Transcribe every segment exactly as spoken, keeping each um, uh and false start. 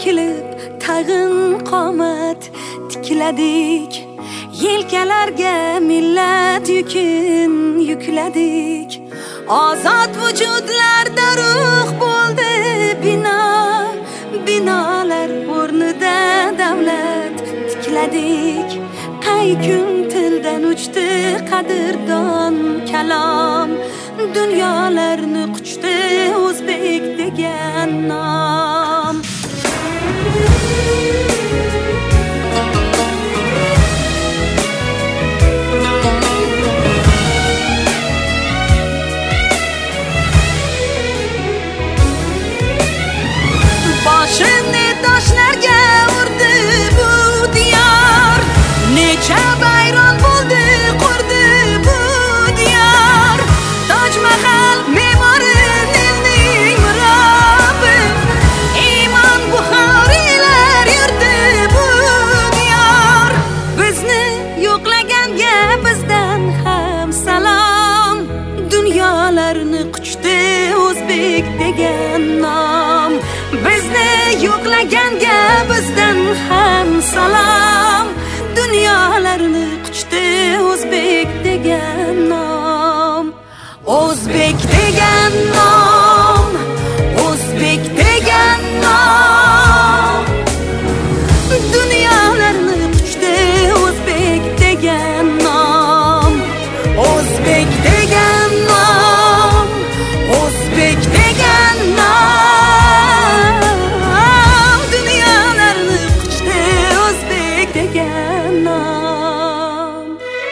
tikilib tag'in qomat tikladik. Yelkalarga millat yukin yukladik. Ozod vujudlarda ruh bo'ldi bino, binolar o'rnida davlat tikladik. Qay kun tildan uchdi qadrdon kalom, dunyolarni quchdi o'zbek degan nom. Boshini toshlarga urdi bu diyor, necha bayron bo'ldi qurdi bu diyor. Toj Mahal me'mori Nilning mirobi, iymon buxoriylar yurdi bu diyor. Bizni yo'qlaganga bizdan ham salom, dunyolarni quchdi o'zbek degan nom. Bizni yo'qlaganga bizdan ham salom, dunyolarni quchdi o'zbek degan nom. O'zbek degan nom, o'zbek degan nom, dunyolarni quchdi o'zbek degan nom. O'zbek degan nom, o'zbek degan nom, dunyolarni quchdi o'zbek degan nom.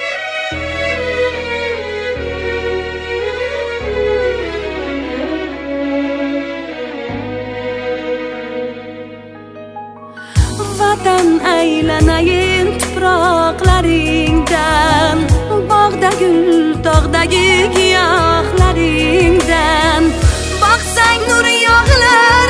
Vatan aylanayin tuproqlaringdan, bog'da gul, tog'dagi giyohlaringdan. Boqsang nur yog'lar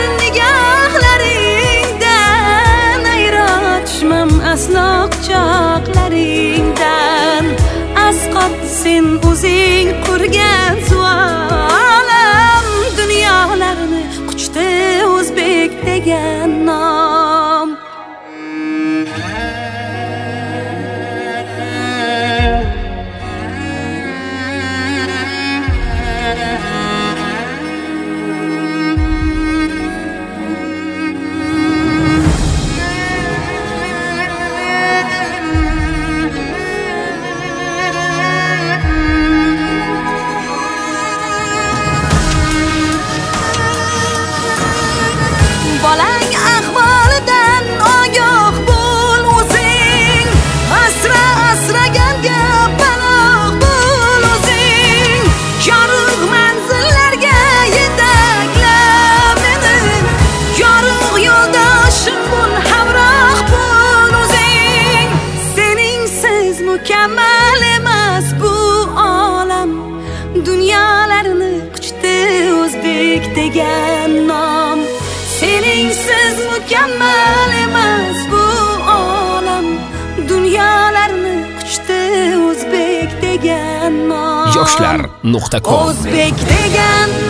nigohlaringdan, ayrotishmam aslo quchoqlaringdan. Asqot sen o'zing qurgan suolam, dunyolarni quchdi o'zbek degan nom. Bolang ahvolidan ogoh bo'l o'zing, asra asraganga panoh bo'l o'zing. Yorug' manzillarga yetakla meni, yorug' yo'ldoshim bo'l, hamroh bo'l o'zing. Seningsiz mukammal emas bu olam, dunyolarni quchdi o'zbek degan nom. Seningsiz mukammal emas bu olam, dunyolarni quchdi o'zbek degan nom. yoshlar nuqta com O'zbek degan